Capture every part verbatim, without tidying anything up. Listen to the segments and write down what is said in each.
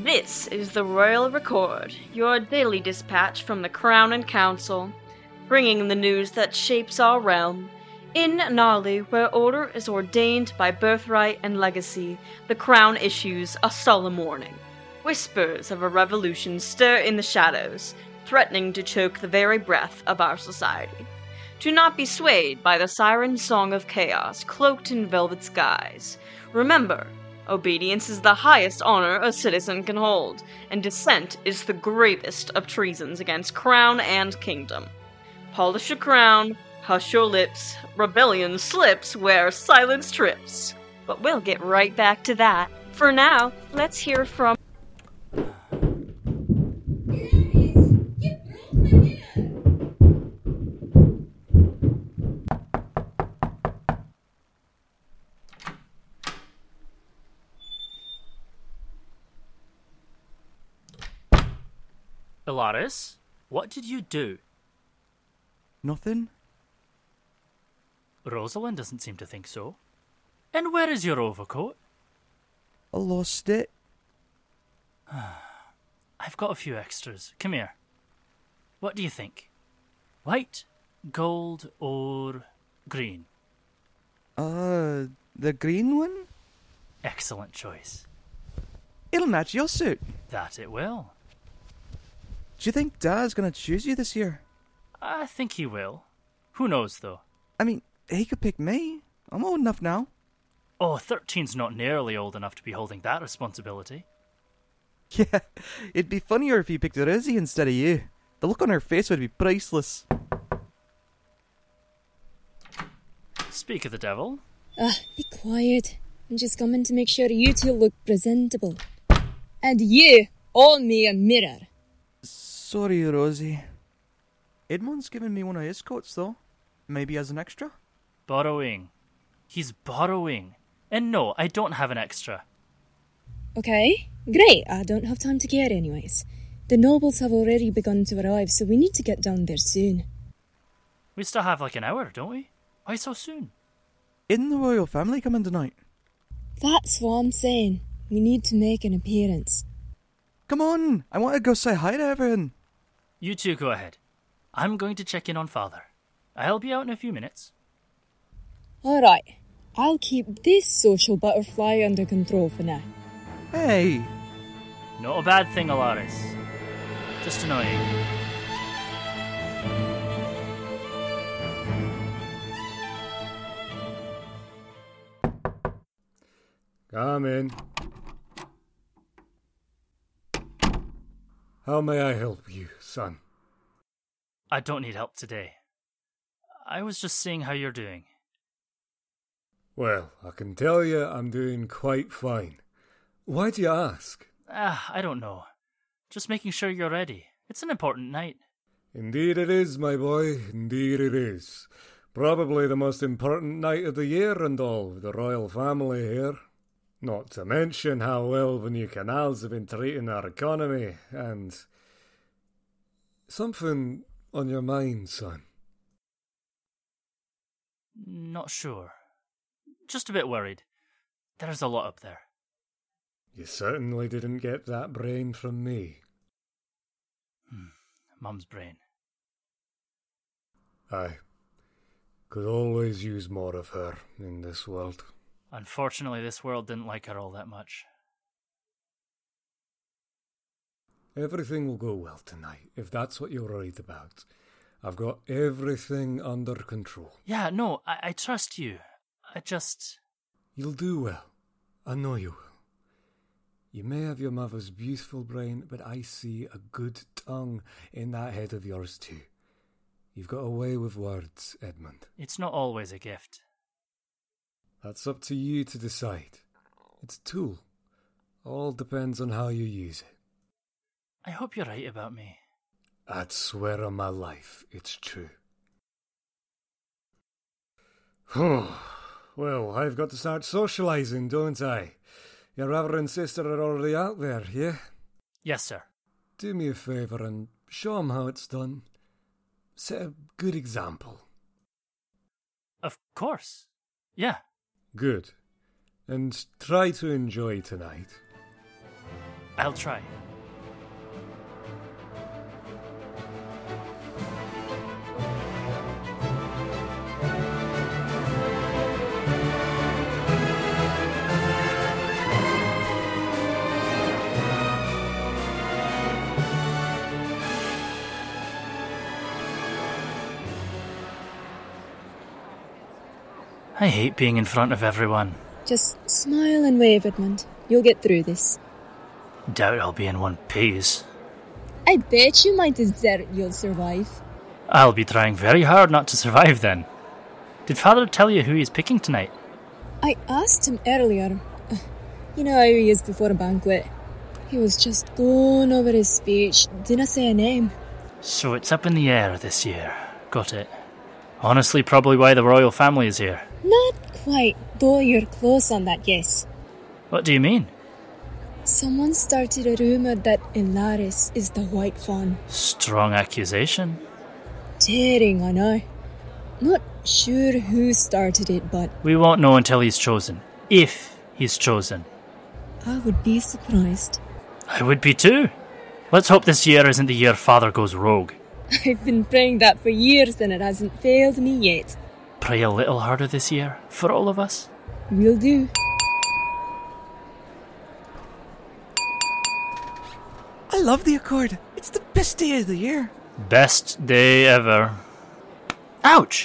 This is the Royal Record, your daily dispatch from the Crown and Council, bringing the news that shapes our realm. In Gnarly, where order is ordained by birthright and legacy, the Crown issues a solemn warning. Whispers of a revolution stir in the shadows, threatening to choke the very breath of our society. Do not be swayed by the siren song of chaos cloaked in velvet skies. Remember, obedience is the highest honor a citizen can hold, and dissent is the gravest of treasons against crown and kingdom. Polish your crown, hush your lips, rebellion slips where silence trips. But we'll get right back to that. For now, let's hear from... Ilaris, what did you do? Nothing. Rosalind doesn't seem to think so. And where is your overcoat? I lost it. I've got a few extras. Come here. What do you think? White, gold, or green? Uh, the green one? Excellent choice. It'll match your suit. That it will. Do you think Dad's gonna choose you this year? I think he will. Who knows, though? I mean, he could pick me. I'm old enough now. Oh, thirteen's not nearly old enough to be holding that responsibility. Yeah, it'd be funnier if he picked Rosie instead of you. The look on her face would be priceless. Speak of the devil. Ah, be quiet. I'm just coming to make sure you two look presentable. And you, owe me a mirror. Sorry, Rosie. Edmund's given me one of his coats, though. Maybe as an extra? Borrowing. He's borrowing. And no, I don't have an extra. Okay, great. I don't have time to care anyways. The nobles have already begun to arrive, so we need to get down there soon. We still have like an hour, don't we? Why so soon? Isn't the royal family coming tonight? That's what I'm saying. We need to make an appearance. Come on, I want to go say hi to everyone. You two go ahead. I'm going to check in on Father. I'll be out in a few minutes. Alright, I'll keep this social butterfly under control for now. Hey! Not a bad thing, Ilaris. Just annoying. Come in. How may I help you, son? I don't need help today. I was just seeing how you're doing. Well, I can tell you I'm doing quite fine. Why do you ask? Ah, I don't know. Just making sure you're ready. It's an important night. Indeed it is, my boy. Indeed it is. Probably the most important night of the year and all, with the royal family here. Not to mention how well the new canals have been treating our economy, and... Something on your mind, son? Not sure. Just a bit worried. There's a lot up there. You certainly didn't get that brain from me. Hmm. Mum's brain. I could always use more of her in this world. Unfortunately, this world didn't like her all that much. Everything will go well tonight, if that's what you're worried about. I've got everything under control. Yeah, no, I, I trust you. I just... You'll do well. I know you will. You may have your mother's beautiful brain, but I see a good tongue in that head of yours too. You've got a way with words, Edmund. It's not always a gift. That's up to you to decide. It's a tool. All depends on how you use it. I hope you're right about me. I'd swear on my life it's true. Well, I've got to start socialising, don't I? Your brother and sister are already out there, yeah? Yes, sir. Do me a favour and show 'em how it's done. Set a good example. Of course. Yeah. Good. And try to enjoy tonight. I'll try. I hate being in front of everyone. Just smile and wave, Edmund. You'll get through this. Doubt I'll be in one piece. I bet you my dessert you'll survive. I'll be trying very hard not to survive then. Did Father tell you who he's picking tonight? I asked him earlier. Uh, You know how he is before a banquet. He was just going over his speech, didn't say a name. So it's up in the air this year. Got it. Honestly, probably why the royal family is here. Not quite, though you're close on that, yes. What do you mean? Someone started a rumour that Ilaris is the White Fawn. Strong accusation. Daring, I know. Not sure who started it, but We won't know until he's chosen. If he's chosen. I would be surprised. I would be too. Let's hope this year isn't the year Father goes rogue. I've been praying that for years and it hasn't failed me yet. Pray a little harder this year, for all of us. Will do. I love the Accord. It's the best day of the year. Best day ever. Ouch!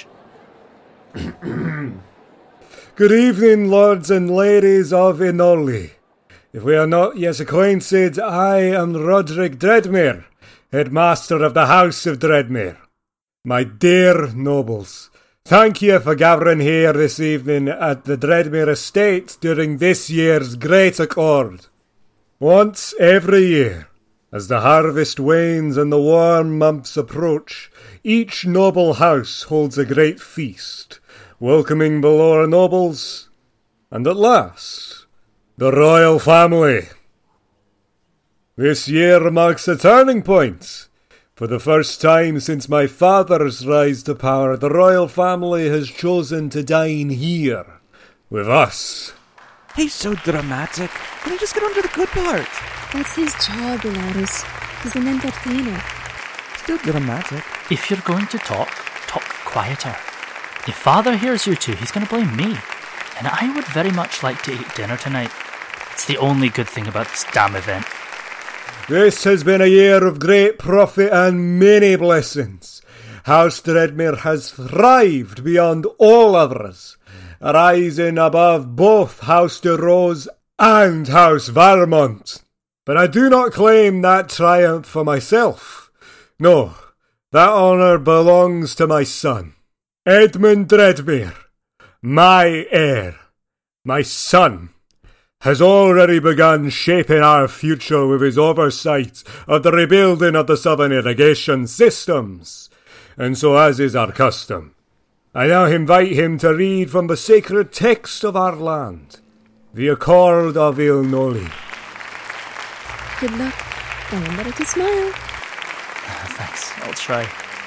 Good evening, lords and ladies of Inolli. If we are not yet acquainted, I am Roderick Dreadmere, headmaster of the House of Dreadmere. My dear nobles, thank you for gathering here this evening at the Dreadmere Estate during this year's Great Accord. Once every year, as the harvest wanes and the warm months approach, each noble house holds a great feast, welcoming the lower nobles, and at last, the royal family. This year marks a turning point. For the first time since my father's rise to power, the royal family has chosen to dine here, with us. He's so dramatic. Can he just get on to the good part? That's his job, Ilaris. He's an entertainer. Still dramatic. If you're going to talk, talk quieter. If Father hears you two, he's going to blame me. And I would very much like to eat dinner tonight. It's the only good thing about this damn event. This has been a year of great profit and many blessings. House Dreadmere has thrived beyond all others, rising above both House de Rose and House Varmont. But I do not claim that triumph for myself. No, that honour belongs to my son, Edmund Dreadmere, my heir. My son has already begun shaping our future with his oversight of the rebuilding of the southern irrigation systems. And so, as is our custom, I now invite him to read from the sacred text of our land, the Accord of Ilnoli. Good luck. Remember to smile. Thanks, I'll try.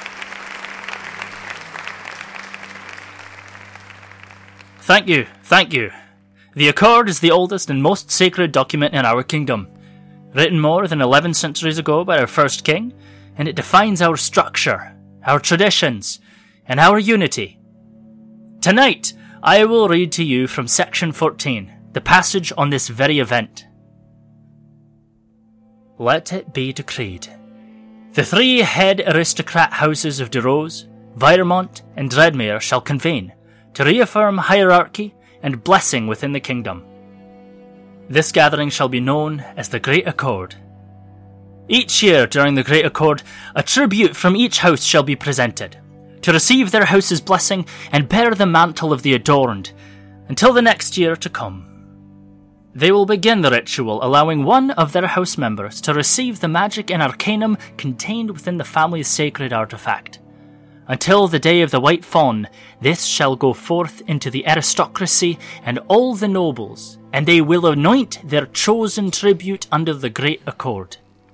Thank you, thank you. The Accord is the oldest and most sacred document in our kingdom, written more than eleven centuries ago by our first king, and it defines our structure, our traditions, and our unity. Tonight, I will read to you from section fourteen, the passage on this very event. Let it be decreed. The three head aristocrat houses of De Rose, Viremont, and Dreadmere shall convene to reaffirm hierarchy and blessing within the kingdom. This gathering shall be known as the Great Accord. Each year during the Great Accord, a tribute from each house shall be presented, to receive their house's blessing and bear the mantle of the adorned, until the next year to come. They will begin the ritual allowing one of their house members to receive the magic and arcanum contained within the family's sacred artifact. Until the day of the White Fawn, this shall go forth into the aristocracy and all the nobles, and they will anoint their chosen tribute under the Great Accord.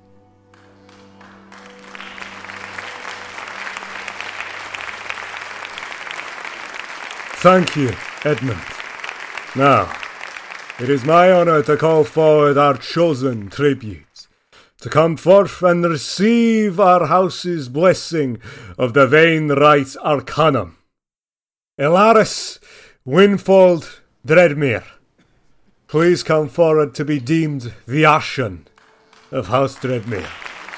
Thank you, Edmund. Now, it is my honour to call forward our chosen tribute. to come forth and receive our house's blessing of the Vain Right Arcanum. Elaris Winfold Dreadmere, please come forward to be deemed the Ashen of House Dreadmere.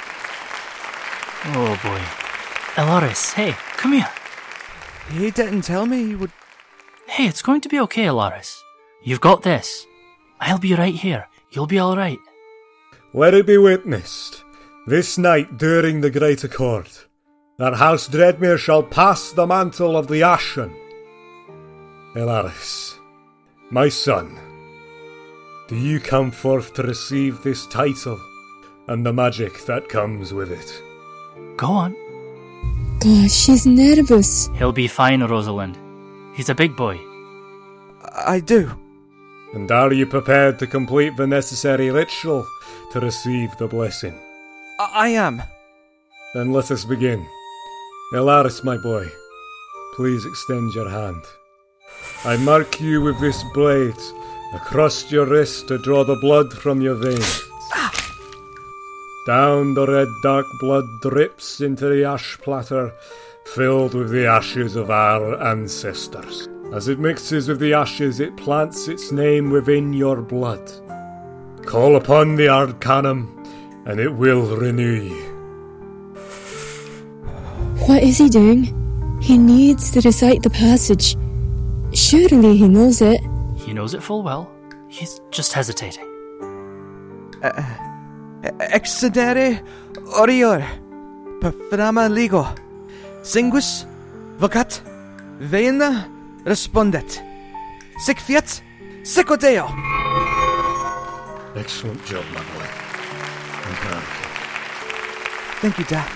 Oh boy. Elaris, hey, come here. He didn't tell me he would... Hey, it's going to be okay, Elaris. You've got this. I'll be right here. You'll be alright. Let it be witnessed, this night during the Great Accord, that House Dreadmere shall pass the mantle of the Ashen. Elaris, my son, do you come forth to receive this title and the magic that comes with it? Go on. Gosh, she's nervous. He'll be fine, Rosalind. He's a big boy. I do. And are you prepared to complete the necessary ritual to receive the blessing? I, I am. Then let us begin. Elaris, my boy, please extend your hand. I mark you with this blade across your wrist to draw the blood from your veins. Down the red dark blood drips into the ash platter filled with the ashes of our ancestors. As it mixes with the ashes, it plants its name within your blood. Call upon the Arcanum, and it will renew you. What is he doing? He needs to recite the passage. Surely he knows it. He knows it full well. He's just hesitating. Uh, Excidere orior, perframa ligo, singus, vocat, vena, respondet, sic fiat, secodeo. Excellent job, my boy. I'm proud of you. Thank you, Dad.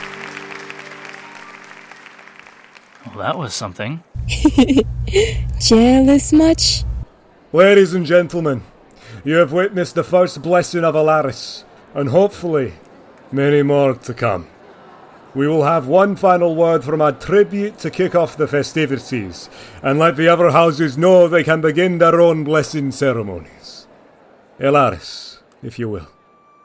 Well, that was something. Jealous much? Ladies and gentlemen, you have witnessed the first blessing of Elaris, and hopefully many more to come. We will have one final word from our tribute to kick off the festivities, and let the other houses know they can begin their own blessing ceremonies. Elaris, if you will.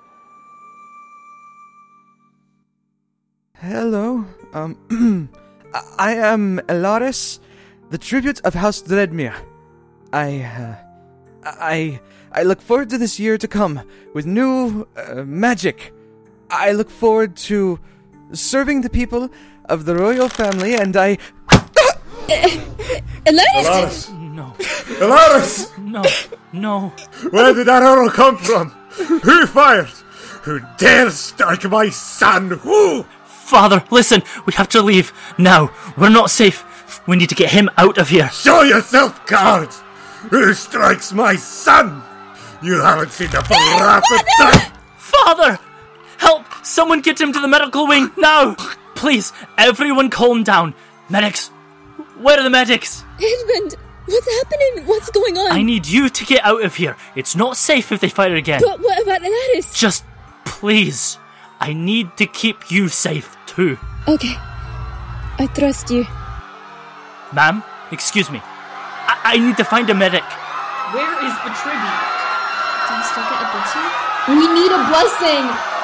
Hello, um, I am Elaris, the tribute of House Dreadmere. I, uh, I, I look forward to this year to come with new uh, magic. I look forward to serving the people of the royal family, and I... Elaris! Elaris! No. Elaris! No. No. Where did that arrow come from? Who fired? Who dares strike my son? Who? Father, listen. We have to leave. Now. We're not safe. We need to get him out of here. Show yourself, coward! Who strikes my son? You haven't seen the full wrath of time! Father! Help! Someone get him to the medical wing, now! Please, everyone calm down. Medics! Where are the medics? Edmund! What's happening? What's going on? I need you to get out of here. It's not safe if they fire again. But what about Elaris? Just, please. I need to keep you safe, too. Okay. I trust you. Ma'am, excuse me. I, I need to find a medic. Where is the tribute? Do we still get a blessing? We need a blessing!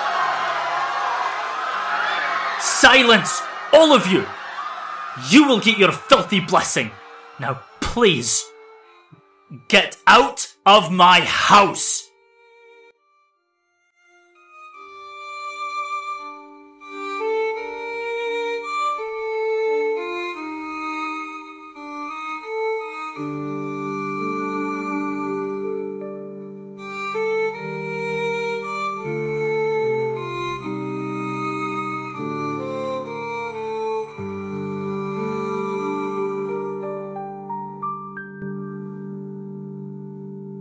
Silence! All of you! You will get your filthy blessing. Now, please, get out of my house!